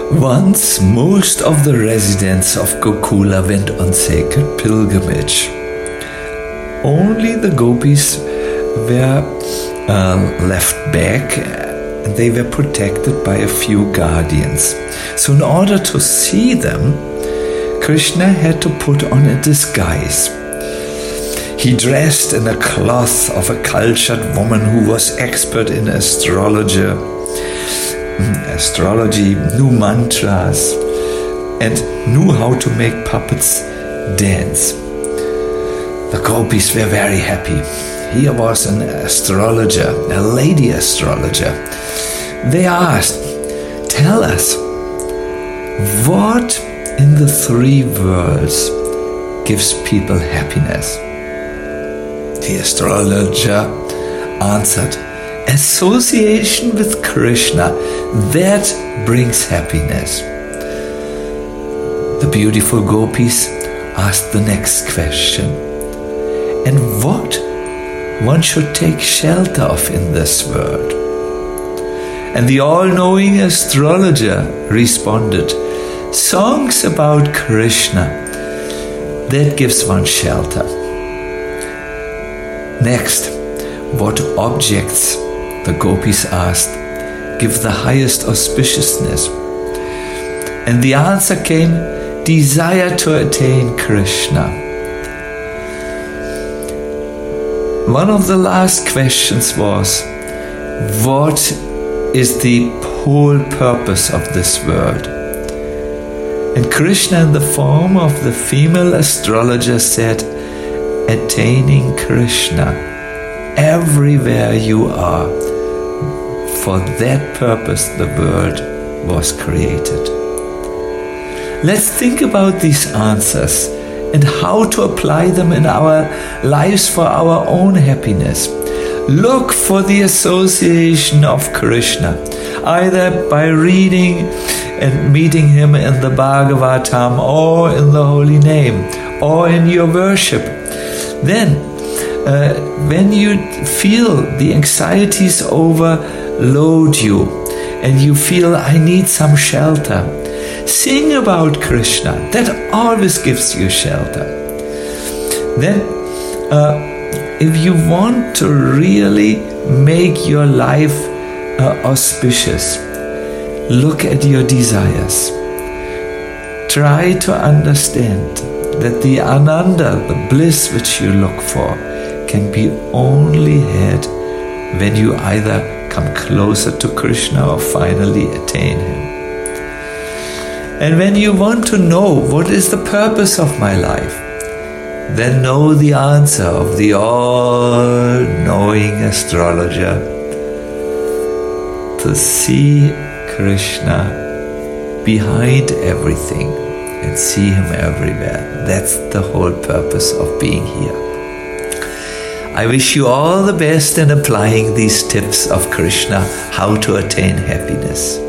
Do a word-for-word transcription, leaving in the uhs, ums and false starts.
Once, most of the residents of Gokula went on sacred pilgrimage. Only the gopis were uh, left back, and they were protected by a few guardians. So in order to see them, Krishna had to put on a disguise. He dressed in a cloth of a cultured woman who was expert in astrology, astrology, knew mantras, and knew how to make puppets dance. The gopis were very happy. Here was an astrologer, a lady astrologer. They asked, "Tell us, what in the three worlds gives people happiness?" The astrologer answered, "Association with Krishna, that brings happiness." The beautiful gopis asked the next question, "And what one should take shelter of in this world?" And the all-knowing astrologer responded, "Songs about Krishna, that gives one shelter." Next, what objects, the gopis asked, give the highest auspiciousness? And the answer came, desire to attain Krishna. One of the last questions was, what is the whole purpose of this world? And Krishna, in the form of the female astrologer, said, attaining Krishna everywhere you are. For that purpose the world was created. Let's think about these answers and how to apply them in our lives for our own happiness. Look for the association of Krishna, either by reading and meeting him in the Bhagavatam or in the holy name or in your worship. Then, uh, when you feel the anxieties overload you and you feel, I need some shelter, sing about Krishna. That always gives you shelter. Then, uh, if you want to really make your life uh, auspicious, look at your desires. Try to understand that the ananda, the bliss which you look for, can be only had when you either come closer to Krishna or finally attain him. And when you want to know what is the purpose of my life, then know the answer of the all-knowing astrologer. To see Krishna behind everything and see him everywhere. That's the whole purpose of being here. I wish you all the best in applying these tips of Krishna, how to attain happiness.